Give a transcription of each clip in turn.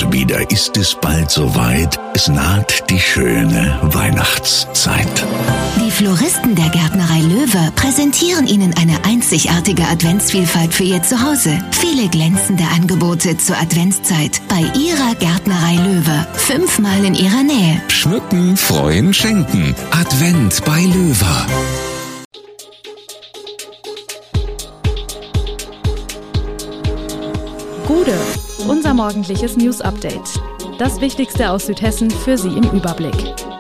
Und wieder ist es bald soweit. Es naht die schöne Weihnachtszeit. Die Floristen der Gärtnerei Löwe präsentieren Ihnen eine einzigartige Adventsvielfalt für Ihr Zuhause. Viele glänzende Angebote zur Adventszeit bei Ihrer Gärtnerei Löwe. 5-mal in Ihrer Nähe. Schmücken, freuen, schenken. Advent bei Löwe. Gude, unser morgendliches News-Update. Das Wichtigste aus Südhessen für Sie im Überblick.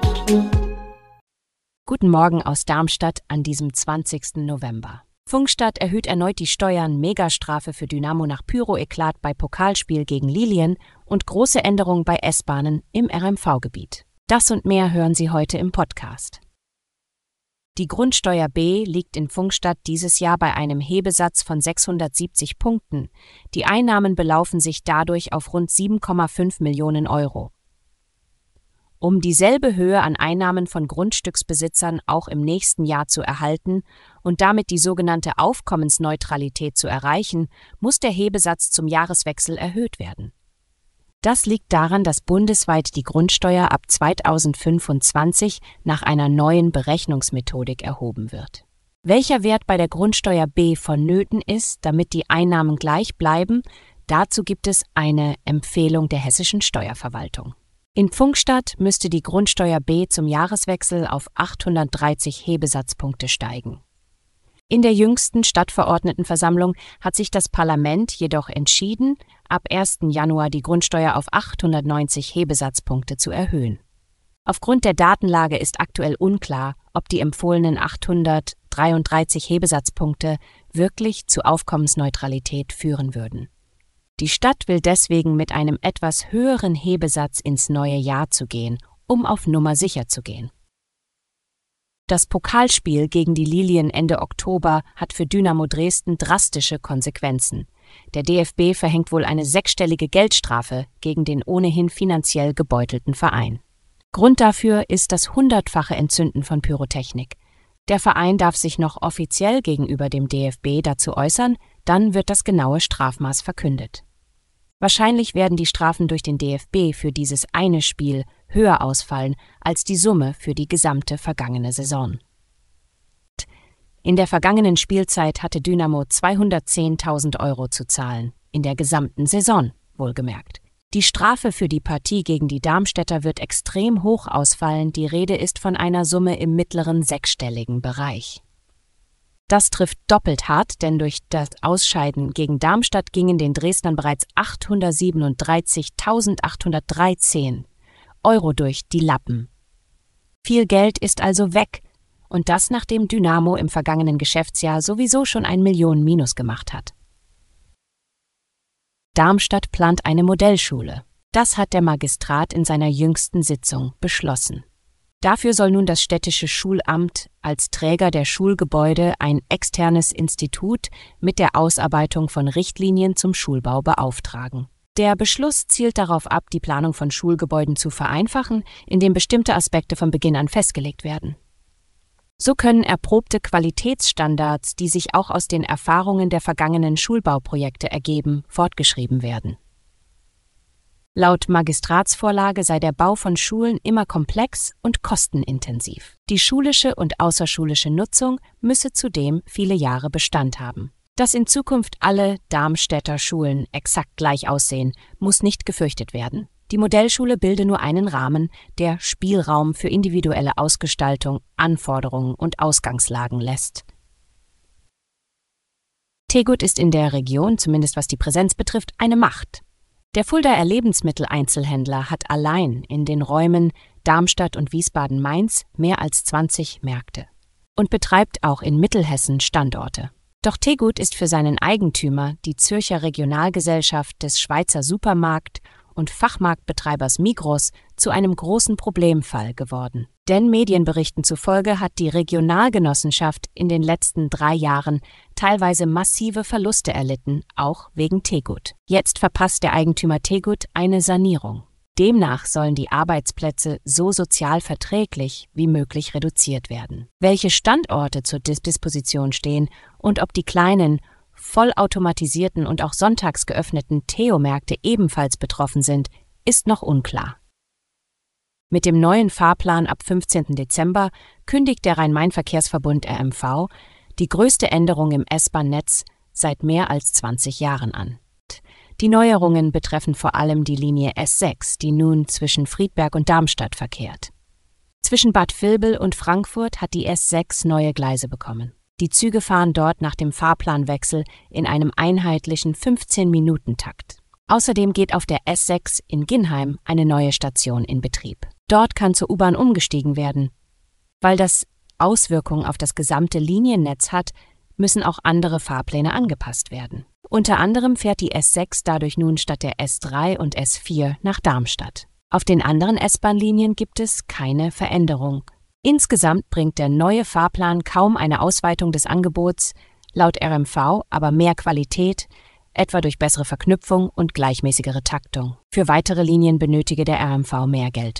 Guten Morgen aus Darmstadt an diesem 20. November. Pfungstadt erhöht erneut die Steuern, Megastrafe für Dynamo nach Pyro-Eklat bei Pokalspiel gegen Lilien und große Änderungen bei S-Bahnen im RMV-Gebiet. Das und mehr hören Sie heute im Podcast. Die Grundsteuer B liegt in Pfungstadt dieses Jahr bei einem Hebesatz von 670 Punkten. Die Einnahmen belaufen sich dadurch auf rund 7,5 Millionen Euro. Um dieselbe Höhe an Einnahmen von Grundstücksbesitzern auch im nächsten Jahr zu erhalten und damit die sogenannte Aufkommensneutralität zu erreichen, muss der Hebesatz zum Jahreswechsel erhöht werden. Das liegt daran, dass bundesweit die Grundsteuer ab 2025 nach einer neuen Berechnungsmethodik erhoben wird. Welcher Wert bei der Grundsteuer B vonnöten ist, damit die Einnahmen gleich bleiben, dazu gibt es eine Empfehlung der hessischen Steuerverwaltung. In Pfungstadt müsste die Grundsteuer B zum Jahreswechsel auf 830 Hebesatzpunkte steigen. In der jüngsten Stadtverordnetenversammlung hat sich das Parlament jedoch entschieden, ab 1. Januar die Grundsteuer auf 890 Hebesatzpunkte zu erhöhen. Aufgrund der Datenlage ist aktuell unklar, ob die empfohlenen 833 Hebesatzpunkte wirklich zu Aufkommensneutralität führen würden. Die Stadt will deswegen mit einem etwas höheren Hebesatz ins neue Jahr zu gehen, um auf Nummer sicher zu gehen. Das Pokalspiel gegen die Lilien Ende Oktober hat für Dynamo Dresden drastische Konsequenzen. Der DFB verhängt wohl eine 6-stellige Geldstrafe gegen den ohnehin finanziell gebeutelten Verein. Grund dafür ist das 100-fache Entzünden von Pyrotechnik. Der Verein darf sich noch offiziell gegenüber dem DFB dazu äußern, dann wird das genaue Strafmaß verkündet. Wahrscheinlich werden die Strafen durch den DFB für dieses eine Spiel höher ausfallen als die Summe für die gesamte vergangene Saison. In der vergangenen Spielzeit hatte Dynamo 210.000 Euro zu zahlen, in der gesamten Saison, wohlgemerkt. Die Strafe für die Partie gegen die Darmstädter wird extrem hoch ausfallen, die Rede ist von einer Summe im mittleren sechsstelligen Bereich. Das trifft doppelt hart, denn durch das Ausscheiden gegen Darmstadt gingen den Dresdnern bereits 837.813 Euro durch die Lappen. Viel Geld ist also weg, und das nachdem Dynamo im vergangenen Geschäftsjahr sowieso schon 1 Million Minus gemacht hat. Darmstadt plant eine Modellschule. Das hat der Magistrat in seiner jüngsten Sitzung beschlossen. Dafür soll nun das städtische Schulamt als Träger der Schulgebäude ein externes Institut mit der Ausarbeitung von Richtlinien zum Schulbau beauftragen. Der Beschluss zielt darauf ab, die Planung von Schulgebäuden zu vereinfachen, indem bestimmte Aspekte von Beginn an festgelegt werden. So können erprobte Qualitätsstandards, die sich auch aus den Erfahrungen der vergangenen Schulbauprojekte ergeben, fortgeschrieben werden. Laut Magistratsvorlage sei der Bau von Schulen immer komplex und kostenintensiv. Die schulische und außerschulische Nutzung müsse zudem viele Jahre Bestand haben. Dass in Zukunft alle Darmstädter Schulen exakt gleich aussehen, muss nicht gefürchtet werden. Die Modellschule bilde nur einen Rahmen, der Spielraum für individuelle Ausgestaltung, Anforderungen und Ausgangslagen lässt. Tegut ist in der Region, zumindest was die Präsenz betrifft, eine Macht. Der Fuldaer Lebensmitteleinzelhändler hat allein in den Räumen Darmstadt und Wiesbaden-Mainz mehr als 20 Märkte und betreibt auch in Mittelhessen Standorte. Doch Tegut ist für seinen Eigentümer, die Zürcher Regionalgesellschaft des Schweizer Supermarkt- und Fachmarktbetreibers Migros, zu einem großen Problemfall geworden. Denn Medienberichten zufolge hat die Regionalgenossenschaft in den letzten 3 Jahren teilweise massive Verluste erlitten, auch wegen Tegut. Jetzt verpasst der Eigentümer Tegut eine Sanierung. Demnach sollen die Arbeitsplätze so sozial verträglich wie möglich reduziert werden. Welche Standorte zur Disposition stehen und ob die kleinen, vollautomatisierten und auch sonntags geöffneten Theo-Märkte ebenfalls betroffen sind, ist noch unklar. Mit dem neuen Fahrplan ab 15. Dezember kündigt der Rhein-Main-Verkehrsverbund RMV die größte Änderung im S-Bahn-Netz seit mehr als 20 Jahren an. Die Neuerungen betreffen vor allem die Linie S6, die nun zwischen Friedberg und Darmstadt verkehrt. Zwischen Bad Vilbel und Frankfurt hat die S6 neue Gleise bekommen. Die Züge fahren dort nach dem Fahrplanwechsel in einem einheitlichen 15-Minuten-Takt. Außerdem geht auf der S6 in Ginheim eine neue Station in Betrieb. Dort kann zur U-Bahn umgestiegen werden. Weil das Auswirkungen auf das gesamte Liniennetz hat, müssen auch andere Fahrpläne angepasst werden. Unter anderem fährt die S6 dadurch nun statt der S3 und S4 nach Darmstadt. Auf den anderen S-Bahn-Linien gibt es keine Veränderung. Insgesamt bringt der neue Fahrplan kaum eine Ausweitung des Angebots, laut RMV aber mehr Qualität, etwa durch bessere Verknüpfung und gleichmäßigere Taktung. Für weitere Linien benötige der RMV mehr Geld.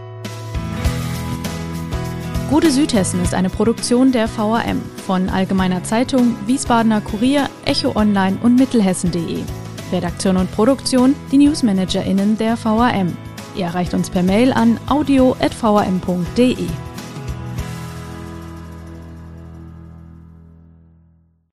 Gute Südhessen ist eine Produktion der VRM von Allgemeiner Zeitung, Wiesbadener Kurier, Echo Online und Mittelhessen.de. Redaktion und Produktion, die NewsmanagerInnen der VRM. Ihr erreicht uns per Mail an audio@vrm.de.